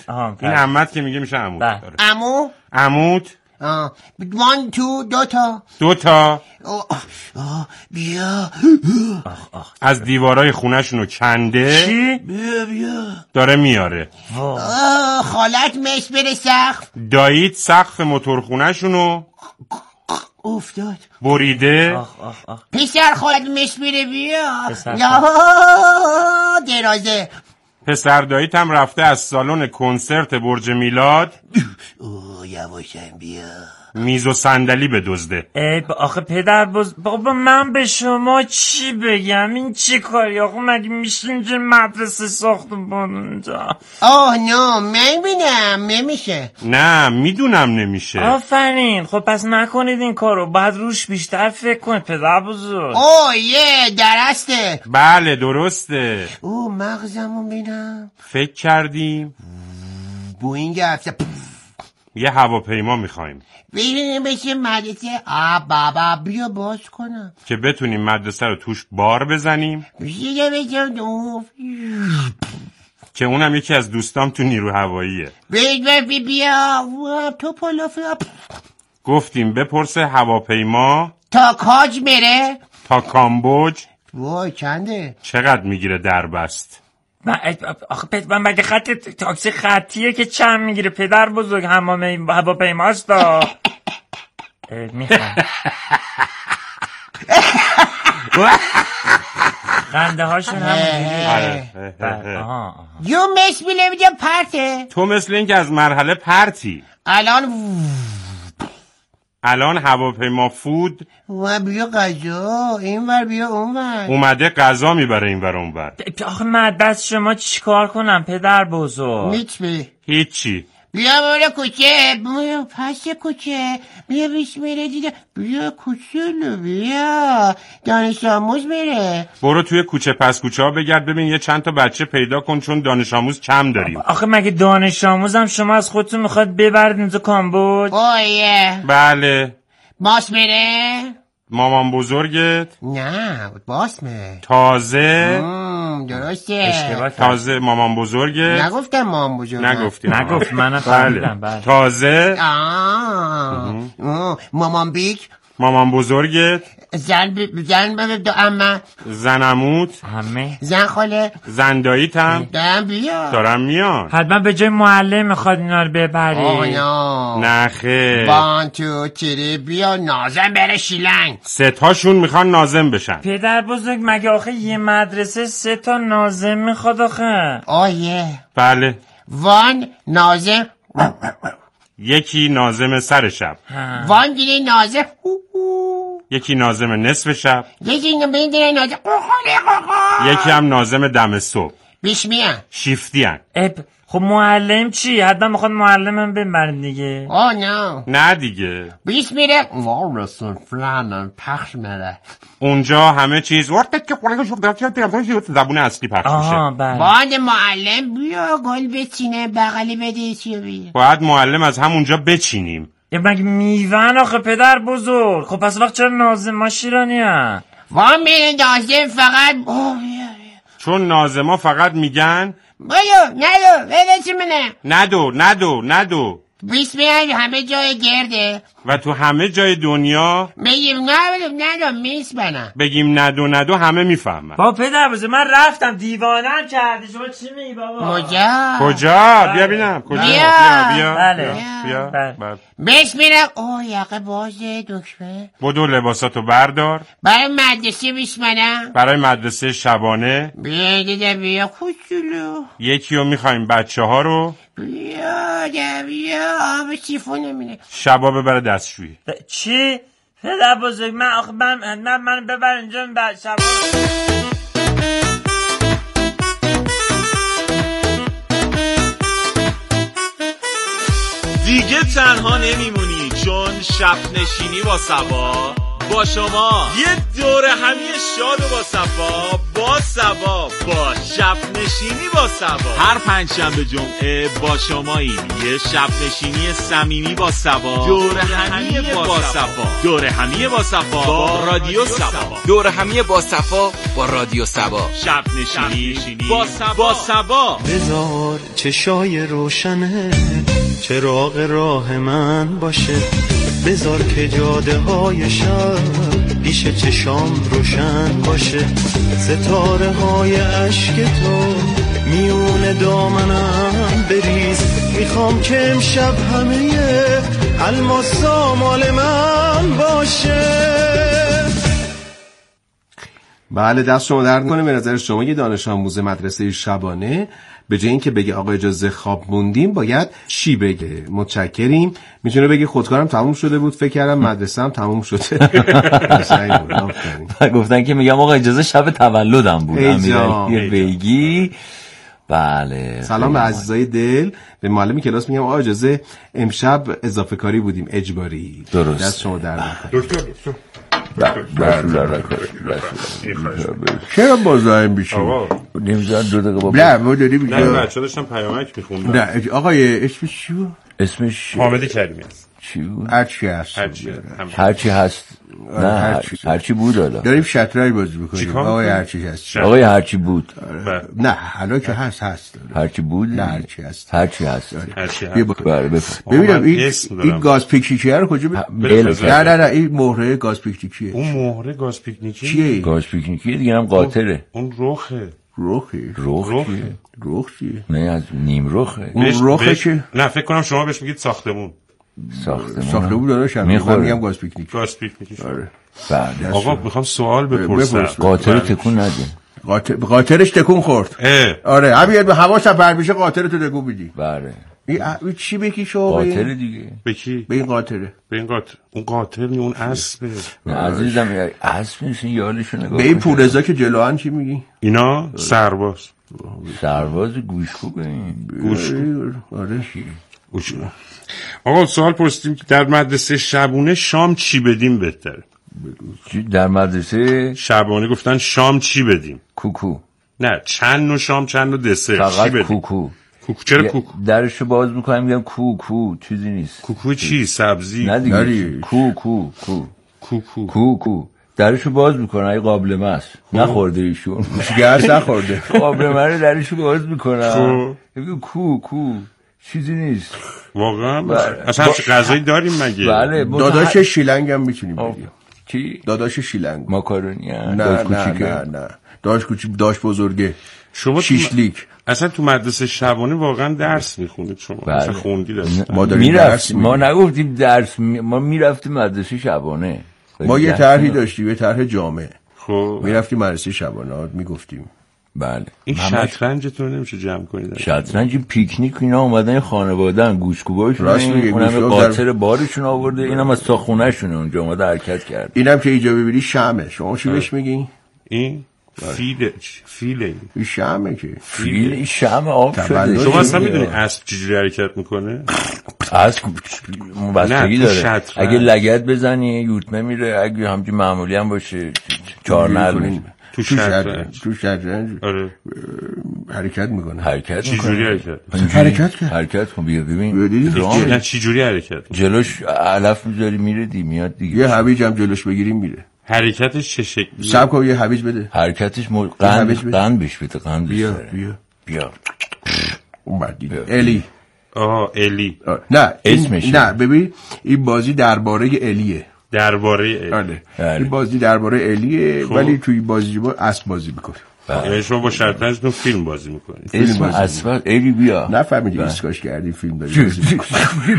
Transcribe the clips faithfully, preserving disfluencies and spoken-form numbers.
این عمت که میگه میشه عمود. داره عمو عمود آه وان تو دو تا دو تا آه. آه. بیا آخ آخ. از دیوارای خونه‌شونو کنده. چی؟ بیا بیا داره میاره. آه. خالت مش بره سقف. دایید سقف موتورخونه‌شونو افتاد بریده. آخ آخ آخ. پسر خالت مش بره بیا یا درازه. پسر داییت هم رفته از سالن کنسرت برج میلاد اوه یواشم بیا میز و صندلی بدزده. ای آخه پدر بز... بابا من به شما چی بگم؟ این چی کاری؟ آخه مگه میشین که مدرسه ساختم با اونجا؟ آه نه من بینم نمیشه. نه میدونم نمیشه. آفرین. خب پس نکنید این کارو، باید روش بیشتر فکر کنید پدر بزرگ. اوه یه درسته. بله درسته. اوه مغزمو بینم. فکر کردیم بوینگ هفته یه هواپیما میخوایم بریم بشه مدرسه. آه بابا بیا باز کنم که بتونیم مدرسه رو توش بار بزنیم بیا بشم که اونم یکی از دوستام تو نیرو هواییه. بیا بیا تو پلافه. گفتیم بپرسه هواپیما تا کاج میره تا کامبوج وای چنده چقدر میگیره دربست. من آخه پدر من مگه خط تاکسی خطیه که چند میگیره پدر بزرگ؟ همه هواپیماست دا. میخوام خنده هاشون همونجوری. یو مش بیله بیده پرته. تو مثل این که از مرحله پرتی. الان الان هواپیما فود و بیا غذا این ور بیا اون ور اومده غذا میبره این ور اون ور. آخه من دست شما چی کار کنم پدر بزرگ؟ میچ هیچی. بیا بیا کوچه بیا پس کوچه بیا بیش میره دیده بیا کوچولو بیا دانش آموز میره. برو توی کوچه پس کوچه ها بگرد ببین یه چند تا بچه پیدا کن چون دانش آموز کم داریم. آخه مگه دانش آموزم شما از خودتون میخواد ببرید اینجا کامبوج؟ اوه بله. باس میره؟ مامان بزرگت؟ نه باس میره. تازه؟ درسته. تازه مامان بزرگت؟ نگفتم مامان بزرگت. نگفتی. نگفت منم فهمیدم. بله. تازه؟ آه مامان بیگ؟ مامان بزرگت؟ زن ب... زن ب... دو امه زن عموت؟ همه زن خاله؟ زن داییت هم؟ دارم بیا دارم میان. حتما به جای معلم میخواد اینا رو ببری. آه نه نه خیر. وان تو تیری بیا نازم بره شیلنگ. سه تاشون میخوان نازم بشن. پدر بزرگ مگه آخه یه مدرسه سه تا نازم میخواد آخه؟ آه یه بله. وان نازم یکی نازم سر شب. وان دیگه نازم یکی نازم نصف شب. یکی دیگه نازم یکی هم نازم دم صبح. بیش میان شیفتی هن. خب معلم چی؟ حتما میخواد معلمم ببرن دیگه. آه نه نه دیگه بیش میره وارسون فلان پخش میره اونجا همه چیز زبون اصلی پخش میشه. باید معلم بیا گل بچینه بغلی بده چی بیا. باید معلم از همونجا بچینیم. یه مگه میون آخه پدر بزرگ. خب پس وقت چرا نازم شیرانی هم؟ وان میره نازم فقط چون نازما فقط میگن بایو ندو بده چی منه ندو ندو ندو بیس میان همه جای گرده و تو همه جای دنیا بگیم ندو ندو میس بنا بگیم ندو ندو همه میفهمن. بابا پدر بزرگ من رفتم دیوانم کردی شما چی میگی بابا؟ کجا؟ کجا؟ بیا بینم کجا؟ بیا بیا بیا بله بیا بله. بیس میره اوه یقه بازه دکمه بدو لباساتو بردار برای مدرسه بیس منم برای مدرسه شبانه. بیا دیده بیا کوچولو یکی رو میخوایم بچه ها رو بیا ده بیا آب سیفون نمینه شبا ببره دستشویی. چی؟ پدر بزرگ من آخه من من, من ببر اینجا شبا. دیگه تنها نمیمونی چون شب نشینی با صفا با شما یه دوره همی شاد و با صفا با با سبا با شب نشینی با سبا هر پنجشنبه جمعه با شماییم. یه شب نشینی صمیمی با سبا، دور همی با سبا، دور همی با سبا با رادیو سبا، دور همی با صفا با رادیو سبا، شب نشینی با سبا با سبا. بذار چشای روشنه چراغ راه من باشه، بذار که جاده های شب پیش چشام روشن باشه، ستاره های عشق تو میون دامنم بریز، میخوام که امشب همه الماسا مال من باشه. بله دست شما درد کنه. به نظر شما یه دانش آموز مدرسه شبانه به جای اینکه بگه آقا اجازه خواب موندیم باید چی بگه؟ متشکریم. میتونه بگه خودکارم تموم شده بود، فکر کردم مدرسه هم تموم شده. گفتن که میگم آقا اجازه شب تولدم بود امیرعلی بیگی. بله سلام به عزیزای دل. به معلم کلاس میگم آقا اجازه امشب اضافه کاری بودیم اجباری. درست. دست شما درد کنه. دکتر دکتر چرا بازایم بیشون؟ آقا نمیزن دو دقیقه با نه ما داریم نه بچه داشتم پیامک میخوندم. نه آقای اسمش چی بود؟ اسمش حامد کریمی است. چی بود؟ هرچی هست هرچی هست. نه هرچی, هرچی بود. حالا داریم شطرنج بازی میکنیم. آقای هرچی هست. آقای هرچی بود. نه حالا که هست هست. هرچی بود. نه هرچی هست. هرچی هست. هرچی هست. ببینم این این گاز پیکنیکیه رو کجا ب... نه نه نه این مهره گاز پیکنیکیه. اون مهره گاز پیکنیکی چیه؟ گاز پیکنیکی دیگه هم قاطره. اون رخه. رخه. رخ چیه؟ رخ چیه؟ نه از نیم رخه. اون رخه چه؟ نه فکر کنم شما بهش میگید ساختمون. ساختمون. ساختمون داداشم. من میگم گاز پیکنیک. گاز پیکنیک. آره. بعد آقا میخوام سوال بپرسم. قاطر تکون نده. قاطر قاطرش تکون خورد. آره همین به حواسم بر میشه قاطر تو تکون میدی. بله. این چی بگی شما؟ قاطر دیگه. به کی؟ به این قاطره. به این قاطر. اون قاطر نی اون اسبه. نه عزیزم اسب نیست یالشو نگاه. به این پورزا که جلوان چی میگی؟ اینا سرباز. سرباز گوشکو ببین. گوشکو. آره. گوشکو. آقا سوال پرسیدیم که در مدرسه شبونه شام چی بدیم بهتره؟ در مدرسه شبانه گفتن شام چی بدیم؟ کوکو. نه چند نوع شام چند نوع دسر فقط چی بدیم؟ کوکو. کوکو چرا کوکو؟ درشو باز میکنم میگم کوکو چیزی نیست. کوکو چی؟ سبزی؟ نه دیگه کوکو کو کوکو کوکو درشو باز میکنم ای قابلمه است. نخورده ایشون. گرس نخورده. قابلمه رو درشو باز میکنم میگم کو کو چیزی نیست. واقعا اصلا غذایی داریم مگه؟ بله داداش شیلنگ هم میتونیم بگیم. چی؟ داداش شیلنگ. ماکارونی نه نه نه نه داش کوچیک داش بزرگه. شما شیشلیک. اصلا تو مدرسه شبانه واقعا درس میخونید شما؟ بله. اصلا خوندید اصلا؟ ما داریم درس ما نگفتیم درس می... ما میرفتیم مدرسه شبانه. ما یه طرحی داشتیم یه طرح جامع. خب میرفتیم مدرسه شبانه میگفتیم. بله. این شطرنجتون رو نمیشه جمع کنید؟ شطرنج پیکنیک اینا اومدن خانواده‌ان گوشکوباشون اونم قاطر بارشون آورده اینم از تا خونه‌شونه اونجا اومده حرکت کرد. اینم که اینجا ببینی شمه. شما چی بهش میگین؟ این فیل فیله این شمه که فیل شمه آب شده. شما اصلا میدونی اسب چجوری حرکت میکنه؟ اسب بستگی داره. اگه لگد بزنی یورتمه میره، اگه همچین معمولی هم باشه چهار نرمه. تو شطرنج تو شطرنج آره حرکت میکنه. حرکت چه جوری حرکت؟ حرکت کرد. حرکت کن بیا ببین. نه چه جوری حرکت؟ جلوش علف میذاری میره دی میاد دیگه. یه هویج هم جلوش بگیریم میره. حرکتش چه شکلیه؟ صبر کن یه هویج بده. حرکتش م... قند قند بهش بده قند. بیا بیا بیا. اومد دیگه. الی. آها الی. نه اسمش نه ببین این بازی درباره الیه. درباره الی. این بازی درباره الیه ولی توی بازی با اسب بازی میکنه. یعنی شما با شطرنجتون فیلم بازی میکنید. اسم اسب الی بیا. نفهمیدی ایسکاش کردی فیلم داری بازی میکنی.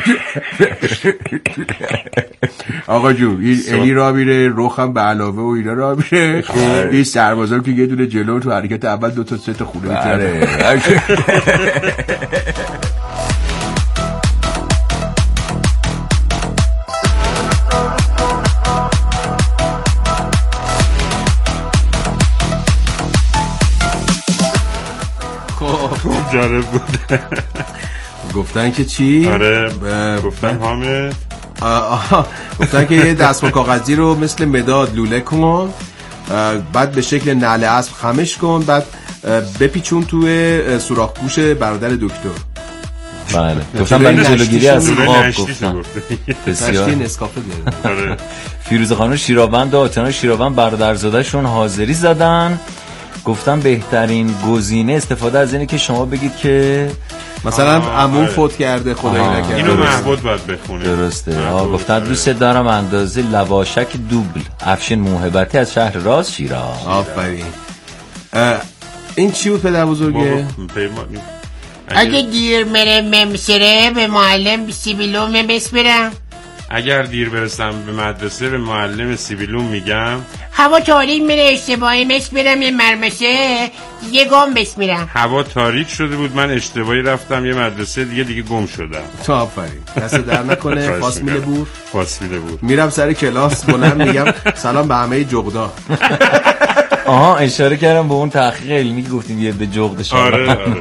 آقا جو این الی را میره روخم به علاوه و اینا را میره. این سربازا که یه دونه جلو تو حرکت اول دو تا سه تا خونه میتونه. خوب جالب بود. گفتن که چی؟ آره گفتن حامد گفتن که یه دستمال کاغذی رو مثل مداد لوله کن بعد به شکل نعل اسب خمش کن، بعد بپیچون توی سوراخ گوش برادر دکتر. بله گفتم برای جلوگیری از خواب گفتم. بسیار نسکافه بیارید. فیروزه خانم شیراوند و آتنا شیراوند برادرزاده شون حاضری زدن، گفتم بهترین گزینه استفاده از اینه که شما بگید که مثلا عمو فوت کرده خدایی نکرده. اینو محمود باید بخونه. درسته. آ گفتن دوست دارم اندازه لواشک دوبل. افشین موهبتی از شهر راست شیراز. آفرین. این چی بود پدر بزرگه؟ اگه دیر مرم ممسره به معلم سیبیلوم بسپرم. اگر دیر برسم به مدرسه به معلم سیبیلوم میگم هوا تاریک میره اشتباهی مسپرم یه مرمسه دیگه گم بسمیرم. هوا تاریک شده بود من اشتباهی رفتم یه مدرسه دیگه دیگه گم شدم. تو آفرین دست در نکنه. فاسمیل بور فاسمیل بور میرم سر کلاس بلند میگم سلام به همه جغدا. آها اشاره کردم به اون تحقیق علمی که گفتیم یه به جغد شما. آره آره.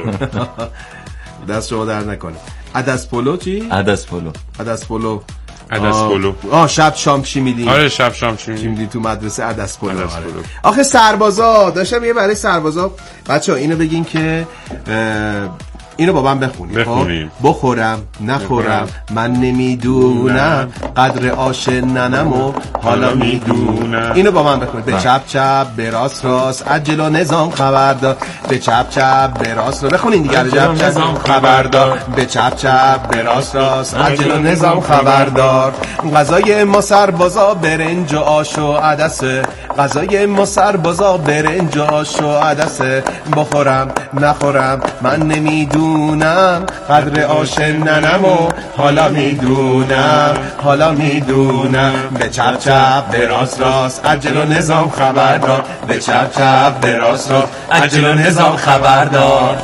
دست شما در نکنه. عدس پلو چی؟ عدس پلو. عدس پلو. عدس پلو. آه شب شام چی میدی؟ آره شب شام چی میدی؟ میدی تو مدرسه عدس پلو. آره. آخه سربازا داشتم یه برای سربازا بچه‌ها اینو بگین که اینو با من بخونیم. بخونیم. بخورم نخورم من نمیدونم قدر آش ننمو حالا میدونم. اینو با من بخونید. به چپ چپ به راست راست عجل و نظام خبردار. به چپ چپ به راست راست بخونین دیگه. چپ چپ نظام خبردار. به چپ چپ به راست راست عجل و نظام خبردار. غذای ما سربازا برنج و آش و عدسه. غذای ما سربازا برنج و آش و عدسه. بخورم نخورم من نمیدونم میدونم قدر آش ننمو حالا میدونم حالا میدونم. به چپ چپ به راست راست عجل و نظام خبردار. به چپ چپ به راست راست عجل و نظام خبردار.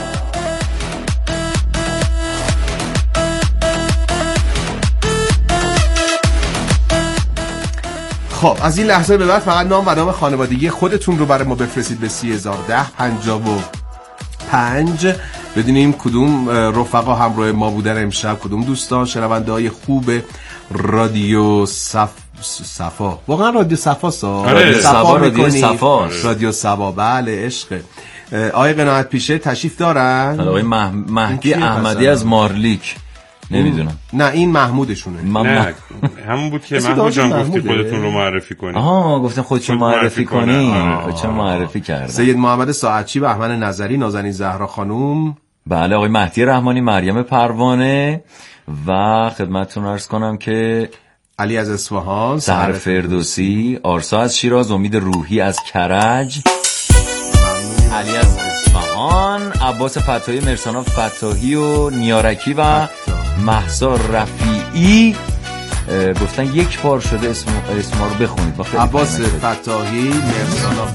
خب از این لحظه به بعد فقط نام و نام خانوادگی خودتون رو برای ما بفرستید به سی هزار و ده پنجاه و پنج بدونیم کدوم رفقا همراه ما بودن امشب، کدوم دوستان شنونده های خوب رادیو صف... صفا. واقعا رادیو صفا سا آره. صفا رادیو صفا رادیو صفا. بله عشق. آقای قناعت پیشه تشریف دارن. آقای مح... مهدی احمدی از مارلیک. نمیدونم. نه این محمودشونه. نه همون بود که محمود جان گفتی خودتون رو معرفی کنید. آها گفتن خودتون معرفی کنید. خودتون معرفی کردن. سید محمد ساعتچی، بهمن نظری، نازنین زهرا خانوم. بله آقای مهدی رحمانی، مریم پروانه و خدمتتون عرض کنم که علی از اصفهان، سحر فردوسی، آرسا از شیراز، امید روحی از کرج، علی از اصفهان، عباس فتاحی، مرسانا فتاحی و نیارکی و مهسا رفیعی. گفتن یک بار شده اسم اسما رو بخونید. عباس فتاحی، مرسانا.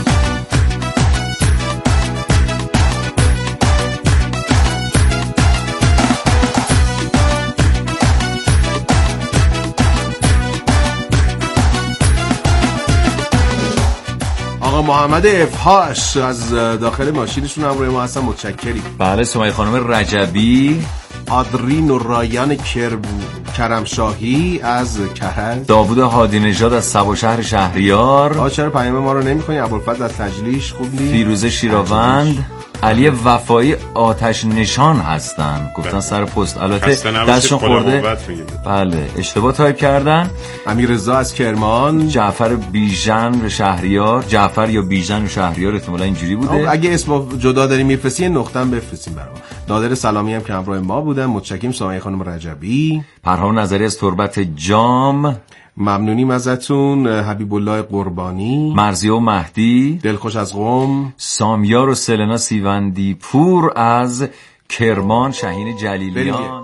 آقا محمد افهاش از داخل ماشینشون هم روی ما هستن، متشکریم. بله سمیه خانم رجبی، آدرین و رایان کربو کرمشاهی از کرج، داوود هادی نژاد از سبا شهر شهریار. آقا چرا پیام ما رو نمی‌خونی؟ ابوالفضل از تجلیش خوب نیست. فیروزه شیراوند، علی وفایی آتش نشان هستن. گفتن سر پست البته دستشون خورده. بله اشتباه تایپ کردن. امیر رضا از کرمان، جعفر بیژن و شهریار، جعفر یا بیژن و شهریار احتمالاً اینجوری بوده. اگه اسم جدا داریم میفرستی نقطه هم بفرستیم برام. نادر سلامی هم که همراه ما بودن، متشکریم. سمیه خانم رجبی، پرهام نظری از تربت جام، ممنونیم ازتون. حبیب الله قربانی، مرضیه و مهدی، دلخوش از قم، سامیار و سلنا سیوندی پور از کرمان، شهین جلیلیان.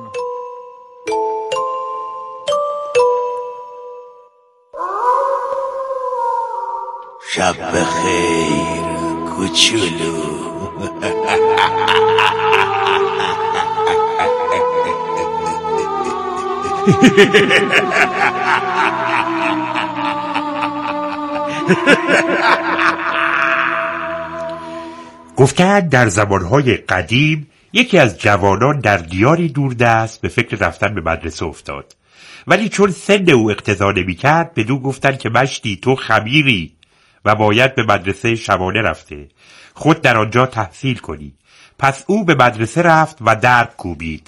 شب بخیر کوچولو. گفتند در زمانهای قدیم یکی از جوانان در دیاری دوردست به فکر رفتن به مدرسه افتاد، ولی چون سن او اقتضا نمی‌کرد بدو گفتند که مشتی تو خمیری و باید به مدرسه شبانه رفته، خود در آنجا تحصیل کنی. پس او به مدرسه رفت و در کوبید.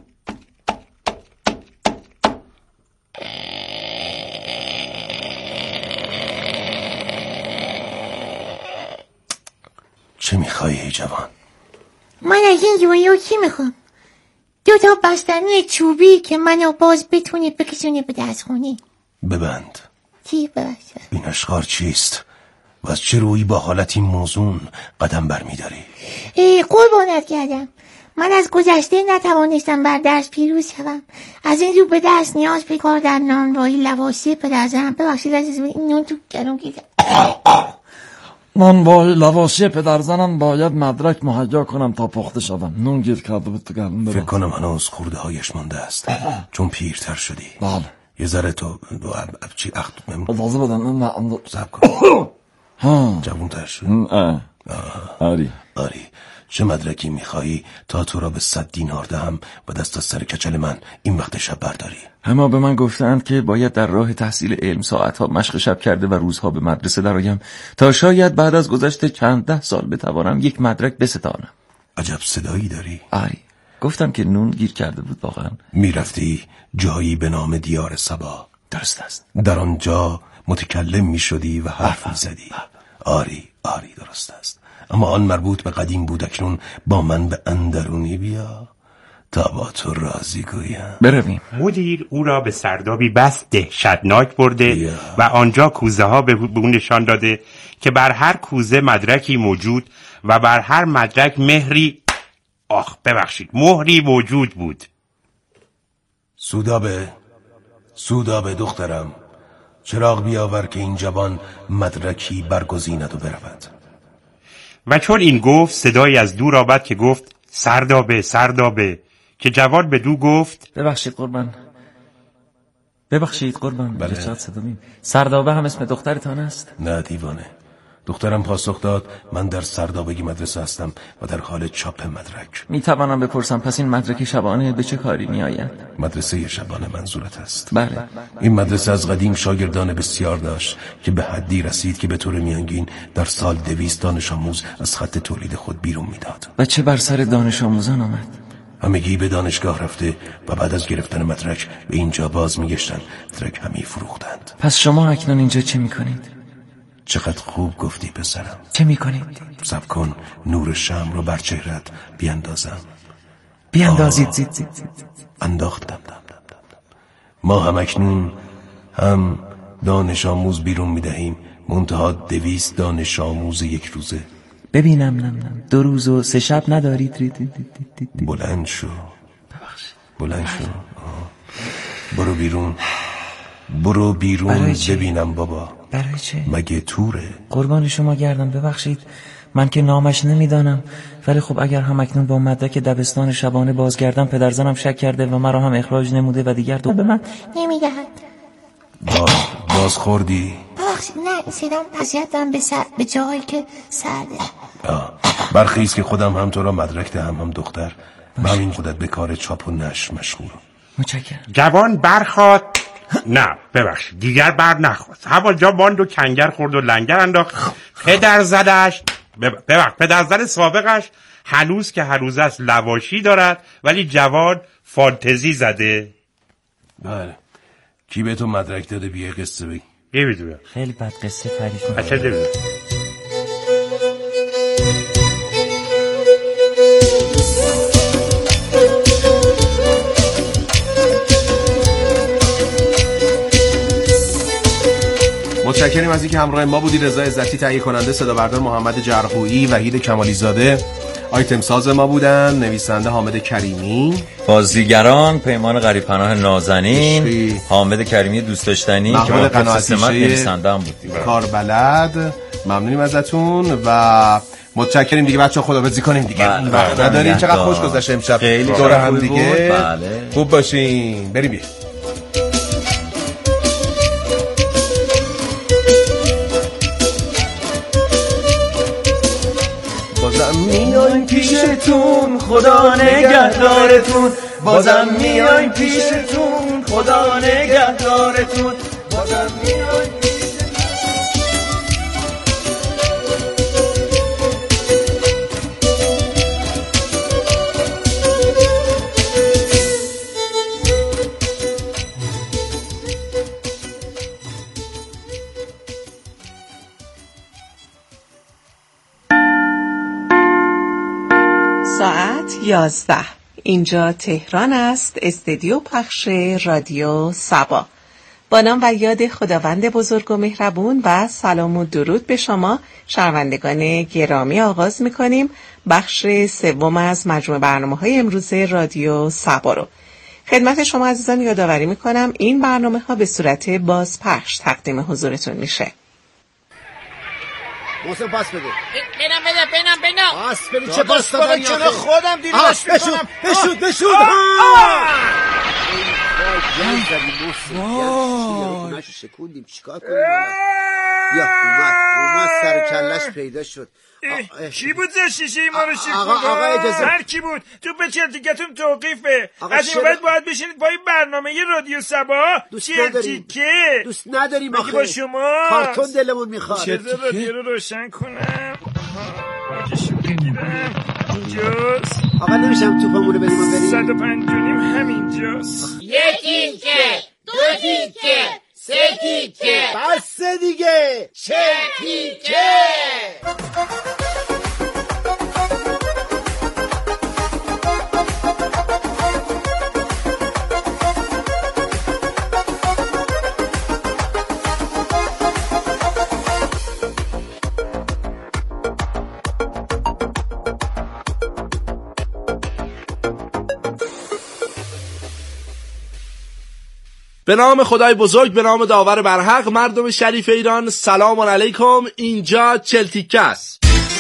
چه میخوایی ای جوان؟ من از این یویو چی میخوام؟ دو تا بستنی چوبی که منو باز بتونه بکشونه به دستخونی. ببند. چی ببند؟ این اشغار چیست؟ و از چه روی با حالتی موزون قدم برمیداری؟ ای قربانت کردم، من از گذشته نتوانستم بر درس پیروز شوم. از این رو به درس نیاز به کار در نانوایی لواسی پدرزنم. ببخشید عزیز، این نون تو گلوم گیره. من با لواسی پدرزنم باید مدرک مهیا کنم تا پخته شدم. نون گیر کرده بود تو گلوم. فکر کنم هنوز خورده هایش مانده است چون پیرتر شدی. بله. یه ذره تو چی اخت اجازه بدن. نه صبر کن. جوان‌تر شد. آری آری. چه مدرکی میخوایی تا تو را به صد دینار دهم و دست از سر کچل من این وقت شب برداری؟ اما به من گفتند که باید در راه تحصیل علم ساعتها مشق شب کرده و روزها به مدرسه درآیم تا شاید بعد از گذشت چند ده سال بتوانم یک مدرک بستانم. عجب صدایی داری. آری. گفتم که نون گیر کرده بود واقعا. میرفتی جایی به نام دیار سبا. درست است. در آنجا متکلم میشدی و حرف میزدی. آری آری درست است. اما آن مربوط به قدیم بود. اکنون با من به اندرونی بیا تا با تو راضی گویم. برویم. مدیر او را به سردابی بس دهشتناک برده بیا. و آنجا کوزه ها به او نشان داده که بر هر کوزه مدرکی موجود و بر هر مدرک مهری آخ ببخشید مهری موجود بود. سودابه سودابه دخترم، چراغ بیاور که این جوان مدرکی برگزیند و برود. و چون این گفت صدایی از دور آمد که گفت سردابه سردابه، که جوان به دو گفت ببخشید قربان ببخشید قربان بله. چقدر صدا می سردابه هم اسم دخترتان است؟ نه دیوانه. دخترم پاسخ داد من در سردابگی مدرسه هستم و در حال چاپ مدرک. می توانم بپرسم پس این مدرک شبانه به چه کاری می آید؟ مدرسه شبانه منظورت است؟ بله. این مدرسه از قدیم شاگردان بسیار داشت که به حدی رسید که به طور میانگین در سال دویست دانش آموز از خط تولید خود بیرون میداد. و چه بر سر دانش آموزان آمد؟ همگی به دانشگاه رفته و بعد از گرفتن مدرک به اینجا باز میگشتن. مدرک همی فروختند. پس شما اکنون اینجا چه میکنید؟ چقدر خوب گفتی پسرم. چه میکنید؟ صبر کن نور شمع رو بر چهرت بیاندازم. بیاندازید زید زید زید انداختم. دم دم دم دم. ما هم اکنون هم دانش آموز بیرون میدهیم، منتها دویست دانش آموز یک روزه. ببینم نم نم دو روز و سه شب ندارید. رید رید رید رید. بلند شو. ببخشید. بلند شو. آه. برو بیرون. برو بیرون ببینم بابا. برای چه؟ مگه توره؟ قربان شما گردم ببخشید، من که نامش نمیدانم، ولی خب اگر هم اکنون با مدرک دبستان شبانه بازگردم پدرزنم شک کرده و مرا هم اخراج نموده و دیگر دو به من نمیدهد. باز, باز خوردی؟ ببخشید نه صدام اذیتم به سر به جایی که سرده. آه. برخیز که خودم هم تو را مدرک دهم هم دختر. من همین خودت به کار چاپ و نشر مشغول. متشکرم. جوان برخواد نه ببخشید دیگر بر نخواست. همانجا ماند و کنگر خورد و لنگر انداخت. پدر زدش ببخش پدر زد سابقش هنوز که هنوز است لواشی دارد، ولی جوان فانتزی زده. بله. کی به تو مدرک داده بیا قصه بگی؟ نمیدونم. خیلی بد قصه تعریف می‌کنی. اصلا نمیدونم. متشکریم از اینکه همراه ما بودی. رضا عزتی تهیه کننده، صدا بردار محمد جرحویی، وحید کمالی زاده آیتم ساز ما بودن، نویسنده حامد کریمی، بازیگران پیمان غریب‌پناه نازنین، حامد کریمی دوست داشتنی که محمد قناعتی نویسنده هم بود، کاربلد. ممنونیم ازتون و متشکریم دیگه بچه‌ها. خداحافظی کنیم دیگه. وقت نداریم. چقدر خوش گذشت امشب دور هم دیگه. بله. خوب باشین. بریم بیا. بازم میایم پیشتون خدا نگهدارتون، بازم میایم پیشتون خدا نگهدارتون، بازم میایم پیشتون. یازده. اینجا تهران است، استودیو پخش رادیو سبا. با نام و یاد خداوند بزرگ و مهربون و سلام و درود به شما شنوندگان گرامی آغاز می‌کنیم بخش سوم از مجموعه برنامه‌های امروز رادیو سبا رو. خدمت شما عزیزان یادآوری می‌کنم این برنامه‌ها به صورت بازپخش تقدیم حضورتون میشه. محسن پاس بده. بنام بده بنام بنام. پاس بده چه پاس دادن یا خودم خودم دیدمش میکنم. بشود بشود. وای شکوندیم چیکار کنیم؟ یا اومد اومد سر کلش پیدا شد. کی بود زیر شیشه ما رو شیفت؟ آقا آقا اجازه. هر کی بود تو به چلتیکتون توقیفه. از این بعد باید بشینید پای برنامه رادیو سبا. چلتیکه دوست نداریم آخه. با شما کارتون دلمون میخواد. بذار رادیو رو روشن کنم. آجشو بگیرم. اینجاست. آقا نمیشم توپمونو بریم و بریم. صد و پنج و نیم همینجاست. یک تیکه دو تیکه سه تیکه بس دیگه چه تیکه. به نام خدای بزرگ، به نام داور برحق، مردم شریف ایران، سلام علیکم. اینجا چلتیکه است.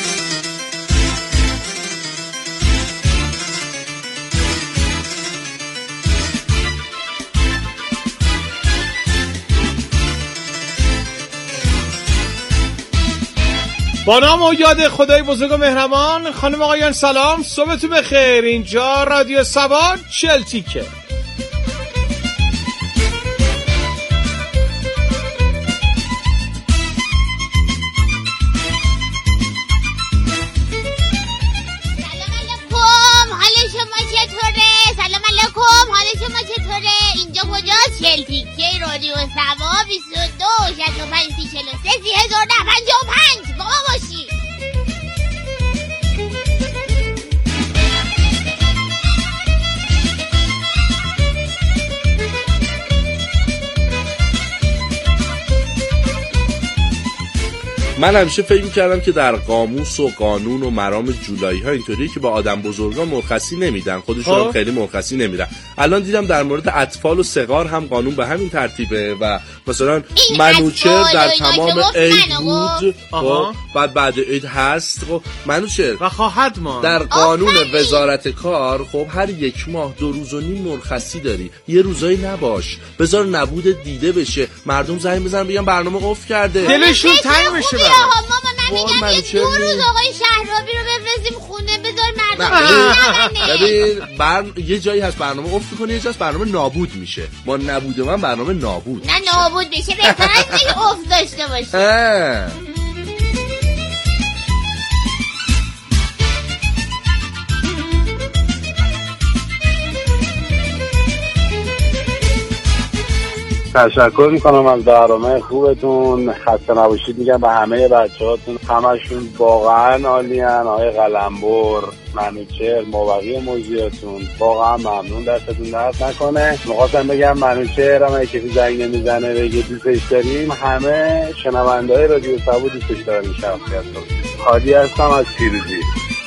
با نام و یاد خدای بزرگ و مهربان، خانم آقایان سلام، صبحتون بخیر. اینجا رادیو سبا چلتیکه. چلتیکه رادیو سبا بیست و دو شصت و پنج سی چهل و سه سی هزار ده پنجاه و پنج با ما باشی. من همیشه فکر می‌کردم که در قاموس و قانون و مرام جولایی ها اینطوریه که با آدم بزرگا مرخصی نمیدن، خودشون هم خیلی مرخصی نمیرن. الان دیدم در مورد اطفال و صغار هم قانون به همین ترتیبه و مثلا منوچهر در تمام عید بود و بعد بعد عید هست خب منوچهر و خواهد ما در قانون وزارت کار خب هر یک ماه دو روز و نیم مرخصی داری، یه روزایی نباش، بذار نبود دیده بشه، مردم زنگ بزنن بگن برنامه اوف کرده، دلشون تنگ بشه. ماما من میگم یه دو روز آقای شهرابی رو بفرستیم خونه بذار مردم ببین بر... یه جایی هست برنامه افت کنه، یه جایی هست برنامه نابود میشه. ما نبود من برنامه نابود نه نابود بشه بهتر از اینکه افت داشته باشه. تشکر میکنم از برنامه خوبتون. خسته نباشید میگم به همه بچه‌هاتون، همشون واقعا عالیان. آقای قلمبر، منوچهر، مابقی موضوعتون واقعا ممنون، دستتون درد نکنه. می‌خواستم بگم منوچهر هم اگه کسی زنگ نمیزنه بگه دوستش داریم، همه شنونده‌های رادیو سبا دوستش دارن. این شخصیت رو خالی هستم از پیروزی.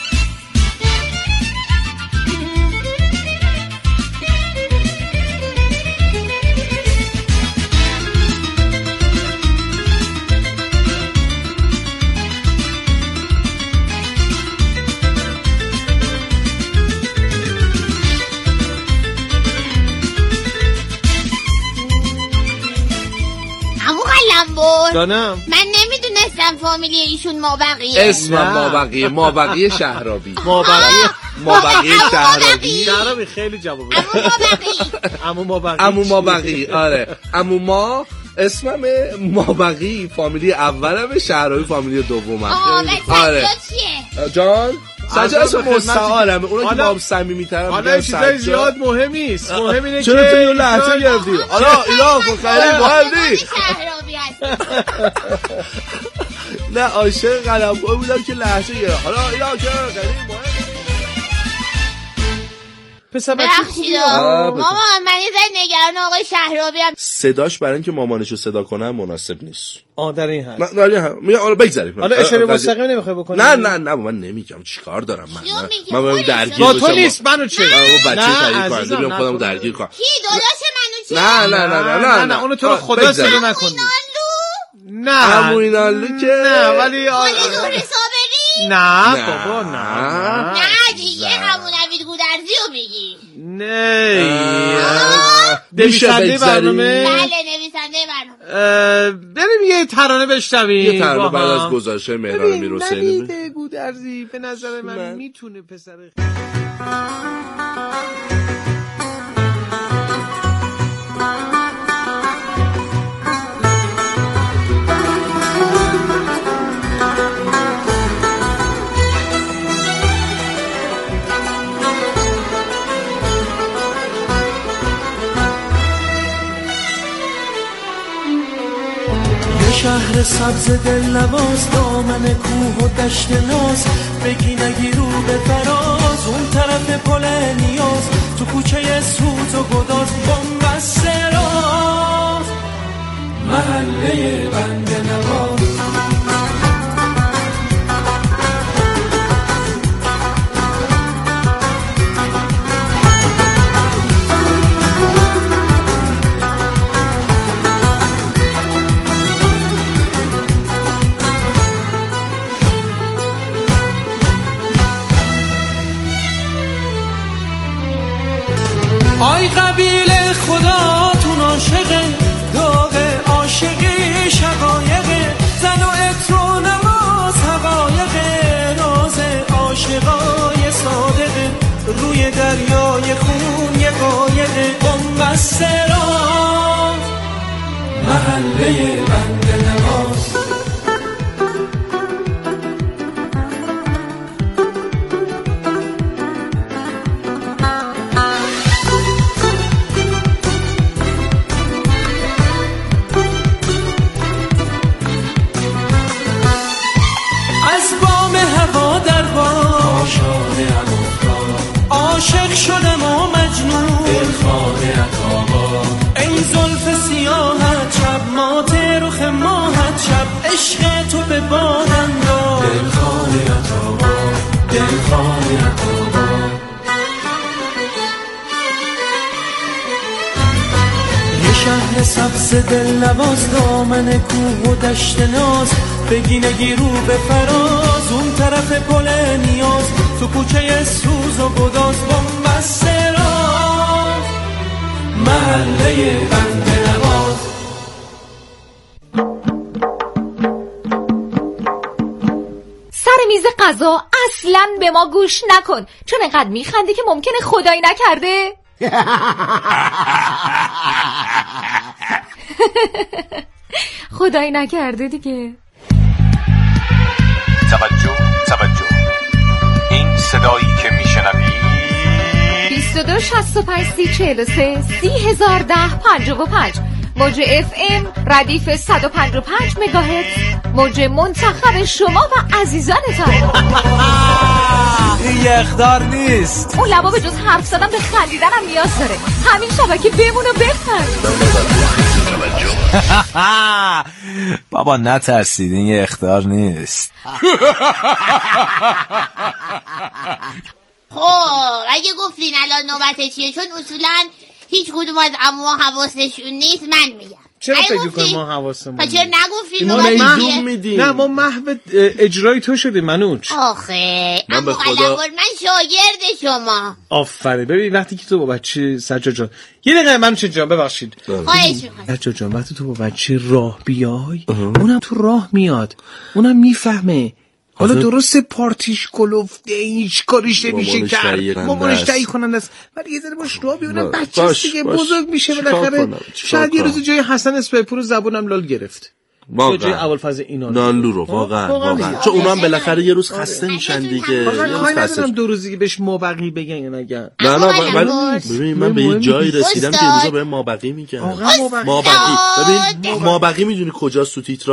جانم من نمیدونستم فامیلی ایشون مابقیه. اسمم مابقیه، مابقی شهرابی. مابقی مابقی شهرابی. شهرابی خیلی جواب بده. عمو مابقی. عمو مابقی. آره عمو ما اسمم مابقی، فامیلی اولم، شهرابی فامیلی دومم. آره چیه جان سجاد اسم مستعارم، اونا که با هم صمیمی‌ترن. حالا چیزای زیاد مهم نیست، مهم اینه که چرا تو یه لحظه گرفتی؟ حالا اینا خیلی مهم نیست. نه عاشق قلمرو بودم که لحظه گرفت. حالا اینا که خیلی مهم. پسر بچه بخشیدا مامان من یه ذره نگران آقای شهرابی هم. صداش برای اینکه مامانشو صدا کنه مناسب نیست. آ در این حد. نه نه میگم آره بگذاریم. آره اشاره مستقیم نمیخوای بکنی؟ نه نه نه من نمیگم چیکار دارم من. من من درگیر با تو نیست منو چه؟ من بچه شریک کننده بیام خودمو درگیر کنم. کی داداش منو چه؟ نه نه نه نه نه اونو تو رو خدا صدا نکن. نه عموینالو که نه ولی دوره صابری نه بابا نه نه دیگه همون نوید گودرزی رو بگی. نه نویسنده برنامه بله نویسنده برنامه. بریم یه ترانه بشنویم. یه ترانه بعد از گزارش مهران میرحسینی. نوید گودرزی به نظر من میتونه پسر شهر سبز دل نواز دامن کوه و دشت ناز بگی نگی رو به فراز اون طرف پل نیاز تو کوچه سوز و گداز بنبست راز محله بند نواز آی قبیله خداتون عاشقه داغ عاشقی شقایقه زن و عطر و نماز حقایقه راز عاشقای صادقه روی دریای خون یه قایقه بنبست راز محله بند نواز عاشق شدم و مجنون دلخانه عطابا ای زلف سیاهت شب مات رخ ماهت شب عشق تو به بادم داد دلخانه عطابا دلخانه عطابا یه شهر سبز دل نواز دامن کوه و دشت ناز بگی نگی رو به فراز اون طرف پل نیاز تو کوچه سوز و گداز بنبست راز محله بند نواز سر میز غذا اصلاً به ما گوش نکن چون انقدر میخندی که ممکنه خدایی نکرده خدایی نکرده دیگه. توجه توجه این صدایی که میشنوی بیست و دو شصت و پنج سی چهل و سه سی هزار ده پنجاه و پنج موج اف ام ردیف صد و پنجاه و پنج مگاهرتز موج منتخب شما و عزیزانتان. این اخدار نیست. اون لبا به جز حرف زدن به خندیدن هم نیاز داره. همین شبکه بمون و بخند. بابا نترسید این یه اخدار نیست. خب اگه گفتین الان نوبت چیه چون اصولا هیچ کدوم از عموها حواسشون نیست من میگم. چرا فکر کنم ما حواسمون چرا نگفتین نوبت چیه؟ نه ما محو اجرای تو شدیم منوچ. آخه اما قلمبر من شاگرد شما. آفرین. ببین وقتی که تو با بچه سجاد جان یه دقیقه منوچ جان ببخشید خواهش می‌کنم سجاد جان وقتی تو با بچه راه بیای اونم تو راه میاد اونم میفهمه. حالا درسته پارتیش کلوفته هیچ کاریش نمیشه کرد مامانش تهیه کننده است ولی یه ذره باش راه بیونم بچه است دیگه بزرگ میشه بالاخره. شاید یه روز جای حسن اسپیپور زبونم لال گرفت جای ابوالفضل اینا نانلو رو واقعا واقعا چون اونا هم بالاخره یه روز خسته میشن دیگه. من ندارم دو روزی که بهش مابقی بگن یا نگن. نه نه من ببین من به یه جایی رسیدم که روزا به مابقی میگن. مابقی ببین مابقی میدونی کجاست تو تیتر